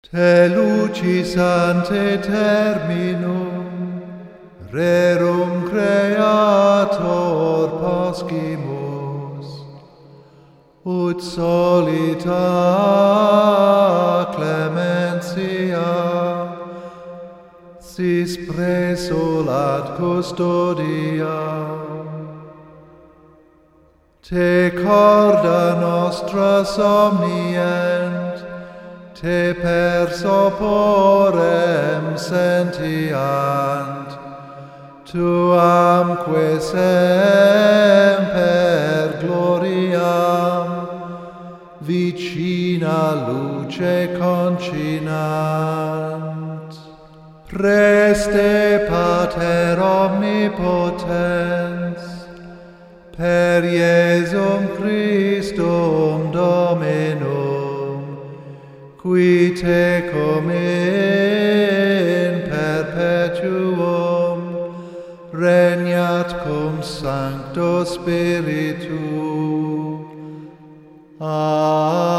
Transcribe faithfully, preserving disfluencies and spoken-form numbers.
Te lucis ante terminum, rerum creator pascimus, ut solita clementia, sis presolat custodia. Te corda nostra somnient, te per soporem sentiant, tuamque semper gloriam, vicina luce concinant. Preste Pater omnipotens, per Iesum Christum Dominum, qui tecum in perpetuum regnat cum Sancto Spiritu. Amen.